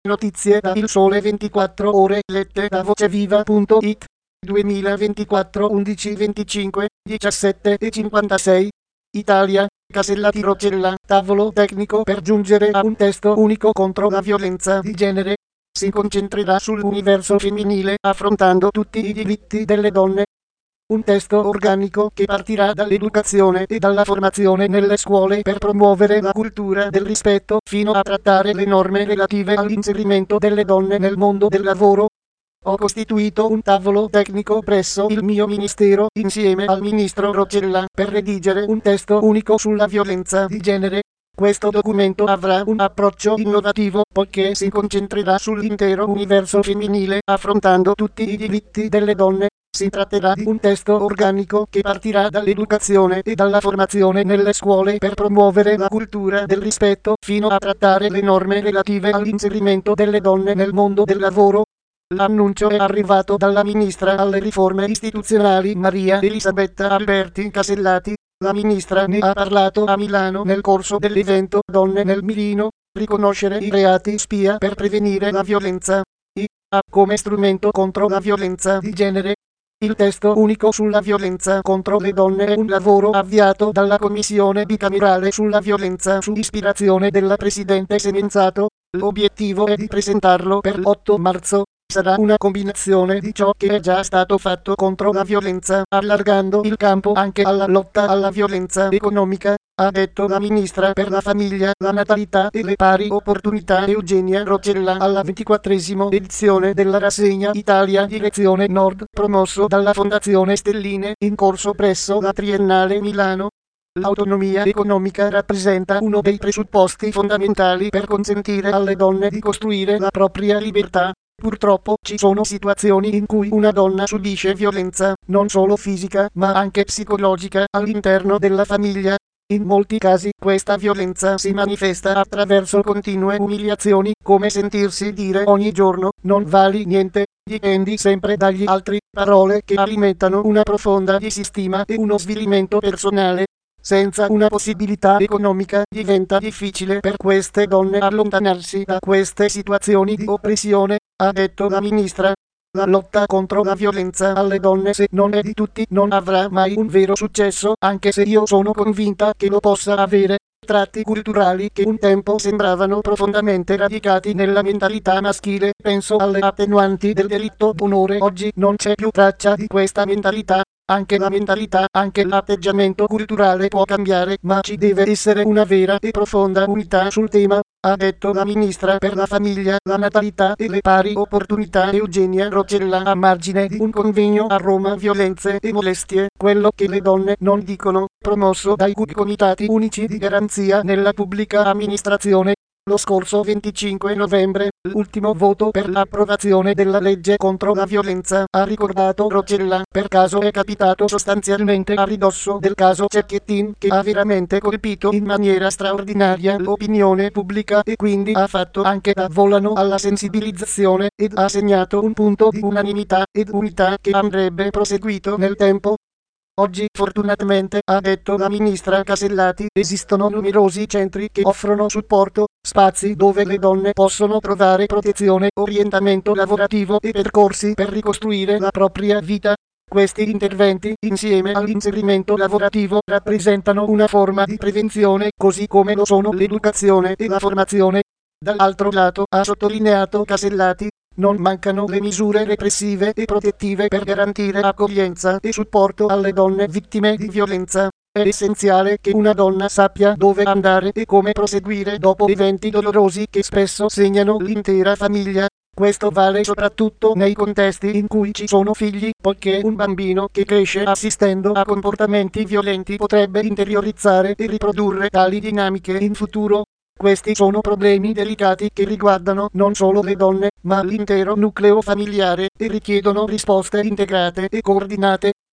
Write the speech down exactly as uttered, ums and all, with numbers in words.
Notizie da Il Sole ventiquattro Ore lette da voceviva punto it duemilaventiquattro undici venticinque diciassette e cinquantasei Italia, Casellati Roccella, tavolo tecnico per giungere a un testo unico contro la violenza di genere. Si concentrerà sull'universo femminile affrontando tutti i diritti delle donne. Un testo organico che partirà dall'educazione e dalla formazione nelle scuole per promuovere la cultura del rispetto fino a trattare le norme relative all'inserimento delle donne nel mondo del lavoro. Ho costituito un tavolo tecnico presso il mio ministero insieme al ministro Roccella per redigere un testo unico sulla violenza di genere. Questo documento avrà un approccio innovativo poiché si concentrerà sull'intero universo femminile affrontando tutti i diritti delle donne. Si tratterà di un testo organico che partirà dall'educazione e dalla formazione nelle scuole per promuovere la cultura del rispetto fino a trattare le norme relative all'inserimento delle donne nel mondo del lavoro. L'annuncio è arrivato dalla ministra alle riforme istituzionali Maria Elisabetta Alberti Casellati. La ministra ne ha parlato a Milano nel corso dell'evento Donne nel Mirino, riconoscere i reati spia per prevenire la violenza I A come strumento contro la violenza di genere. Il testo unico sulla violenza contro le donne è un lavoro avviato dalla Commissione bicamerale sulla violenza su ispirazione della Presidente Semenzato. L'obiettivo è di presentarlo per l'otto marzo. Sarà una combinazione di ciò che è già stato fatto contro la violenza, allargando il campo anche alla lotta alla violenza economica, ha detto la ministra per la famiglia, la natalità e le pari opportunità Eugenia Roccella alla ventiquattresima edizione della rassegna Italia Direzione Nord, promosso dalla Fondazione Stelline, in corso presso la Triennale Milano. L'autonomia economica rappresenta uno dei presupposti fondamentali per consentire alle donne di costruire la propria libertà. Purtroppo ci sono situazioni in cui una donna subisce violenza, non solo fisica ma anche psicologica, all'interno della famiglia. In molti casi questa violenza si manifesta attraverso continue umiliazioni, come sentirsi dire ogni giorno non vali niente, dipendi sempre dagli altri, parole che alimentano una profonda disistima e uno svilimento personale. Senza una possibilità economica diventa difficile per queste donne allontanarsi da queste situazioni di oppressione, ha detto la ministra. La lotta contro la violenza alle donne, se non è di tutti, non avrà mai un vero successo, anche se io sono convinta che lo possa avere. Tratti culturali che un tempo sembravano profondamente radicati nella mentalità maschile, penso alle attenuanti del delitto d'onore, oggi non c'è più traccia di questa mentalità. Anche la mentalità, anche l'atteggiamento culturale può cambiare, ma ci deve essere una vera e profonda unità sul tema, ha detto la ministra per la famiglia, la natalità e le pari opportunità Eugenia Roccella a margine di un convegno a Roma Violenze e molestie, quello che le donne non dicono, promosso dai comitati unici di garanzia nella pubblica amministrazione. Lo scorso venticinque novembre, l'ultimo voto per l'approvazione della legge contro la violenza, ha ricordato Roccella, per caso è capitato sostanzialmente a ridosso del caso Cecchettin, che ha veramente colpito in maniera straordinaria l'opinione pubblica e quindi ha fatto anche da volano alla sensibilizzazione ed ha segnato un punto di unanimità ed unità che andrebbe proseguito nel tempo. Oggi, fortunatamente, ha detto la ministra Casellati, esistono numerosi centri che offrono supporto, spazi dove le donne possono trovare protezione, orientamento lavorativo e percorsi per ricostruire la propria vita. Questi interventi, insieme all'inserimento lavorativo, rappresentano una forma di prevenzione, così come lo sono l'educazione e la formazione. Dall'altro lato, ha sottolineato Casellati, non mancano le misure repressive e protettive per garantire accoglienza e supporto alle donne vittime di violenza. È essenziale che una donna sappia dove andare e come proseguire dopo eventi dolorosi che spesso segnano l'intera famiglia. Questo vale soprattutto nei contesti in cui ci sono figli, poiché un bambino che cresce assistendo a comportamenti violenti potrebbe interiorizzare e riprodurre tali dinamiche in futuro. Questi sono problemi delicati che riguardano non solo le donne, ma l'intero nucleo familiare, e richiedono risposte integrate e coordinate.